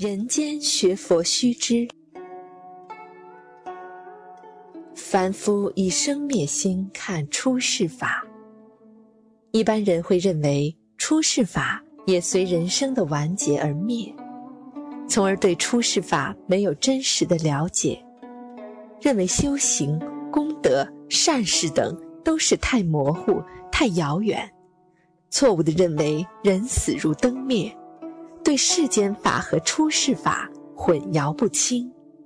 人间学佛须知。凡夫以生灭心看出世法，一般人会认为出世法也随人生的完结而灭，从而对出世法没有真实的了解，认为修行、功德、善事等都是太模糊、太遥远，错误地认为人死如灯灭，对世间法和出世法混淆不清。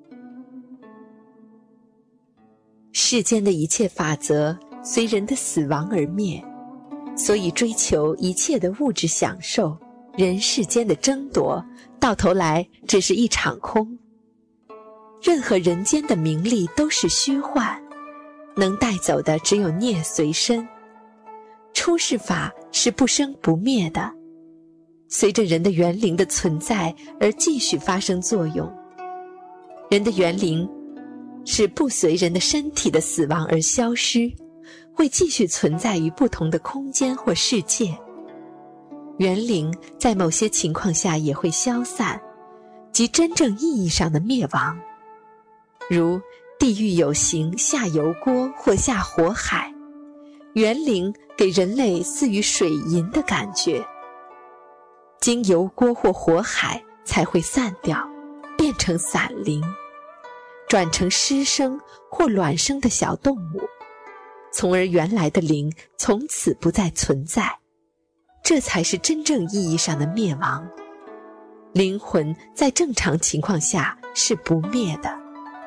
世间的一切法则随人的死亡而灭，所以追求一切的物质享受，人世间的争夺，到头来只是一场空。任何人间的名利都是虚幻，能带走的只有孽随身。出世法是不生不灭的，随着人的元灵的存在而继续发生作用。人的元灵是不随人的身体的死亡而消失，会继续存在于不同的空间或世界。元灵在某些情况下也会消散，即真正意义上的灭亡，如地狱有形下油锅或下火海，元灵给人类似于水银的感觉，经油锅或火海才会散掉，变成散灵，转成湿生或卵生的小动物，从而原来的灵从此不再存在，这才是真正意义上的灭亡。灵魂在正常情况下是不灭的。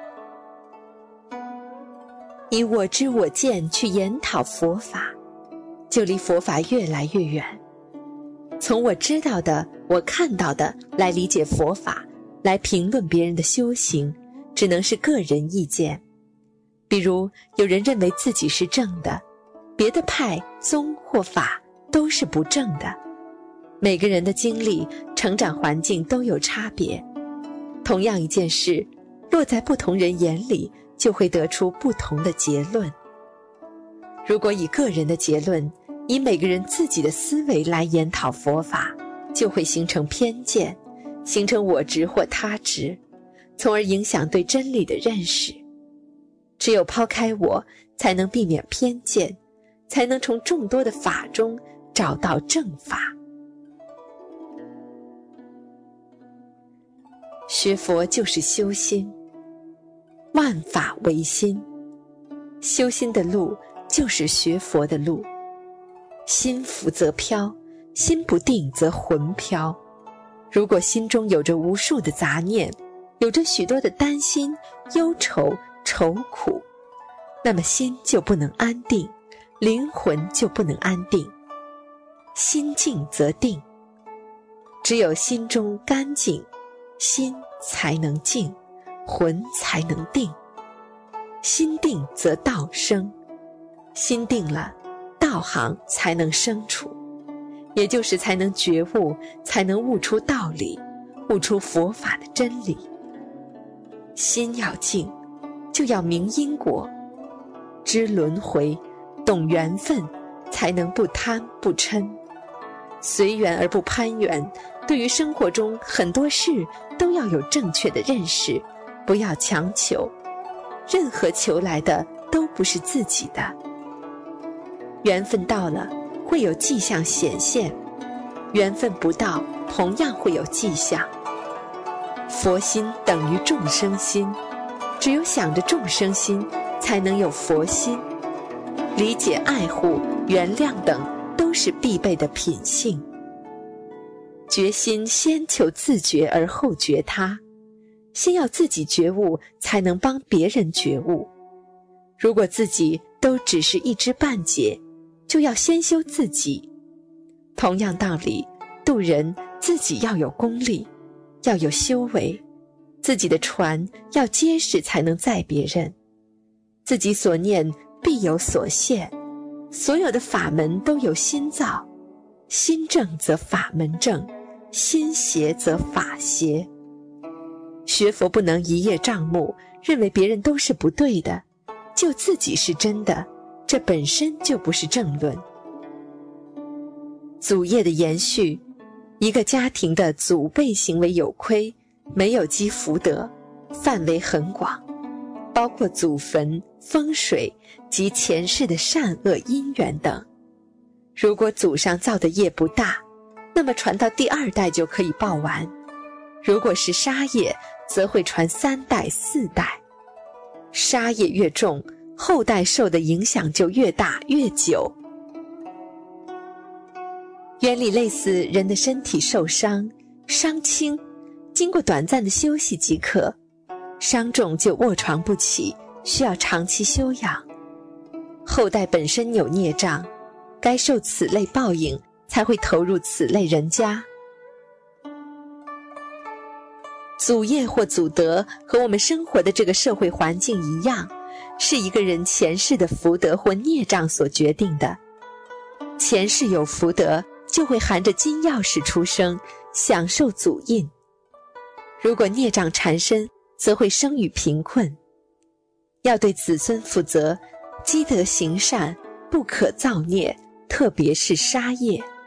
以我知我见去研讨佛法，就离佛法越来越远。从我知道的、我看到的来理解佛法，来评论别人的修行，只能是个人意见。比如有人认为自己是正的，别的派、宗或法都是不正的。每个人的经历、成长环境都有差别，同样一件事，落在不同人眼里，就会得出不同的结论。如果以个人的结论，以每个人自己的思维来研讨佛法，就会形成偏见，形成我执或他执，从而影响对真理的认识。只有抛开我，才能避免偏见，才能从众多的法中找到正法。学佛就是修心，万法唯心，修心的路就是学佛的路。心浮则飘，心不定则魂飘。如果心中有着无数的杂念，有着许多的担心、忧愁、愁苦，那么心就不能安定，灵魂就不能安定。心静则定，只有心中干净，心才能静，魂才能定。心定则道生，心定了，道行才能生出，也就是才能觉悟，才能悟出道理，悟出佛法的真理。心要静，就要明因果，知轮回，懂缘分，才能不贪不嗔，随缘而不攀缘。对于生活中很多事都要有正确的认识，不要强求，任何求来的都不是自己的。缘分到了，会有迹象显现；缘分不到，同样会有迹象。佛心等于众生心，只有想着众生心，才能有佛心。理解、爱护、原谅等都是必备的品性。觉心先求自觉而后觉他，先要自己觉悟，才能帮别人觉悟。如果自己都只是一知半解，就要先修自己。同样道理，渡人自己要有功力，要有修为，自己的船要结实，才能载别人。自己所念必有所现，所有的法门都由心造，心正则法门正，心邪则法邪。学佛不能一叶障目，认为别人都是不对的，就自己是真的，这本身就不是正论。祖业的延续，一个家庭的祖辈行为有亏， 没有积福德，范围很广，包括祖坟、风水及前世的善恶因缘等。如果祖上造的业不大，那么传到第2代就可以报完；如果是杀业，则会传3代、4代。杀业越重，后代受的影响就越大越久。原理类似人的身体受伤，伤轻，经过短暂的休息即可；伤重就卧床不起，需要长期休养。后代本身有孽障，该受此类报应，才会投入此类人家。祖业或祖德和我们生活的这个社会环境一样，是一个人前世的福德或孽障所决定的。前世有福德，就会含着金钥匙出生，享受祖印；如果孽障缠身，则会生于贫困。要对子孙负责，积德行善，不可造孽，特别是杀业。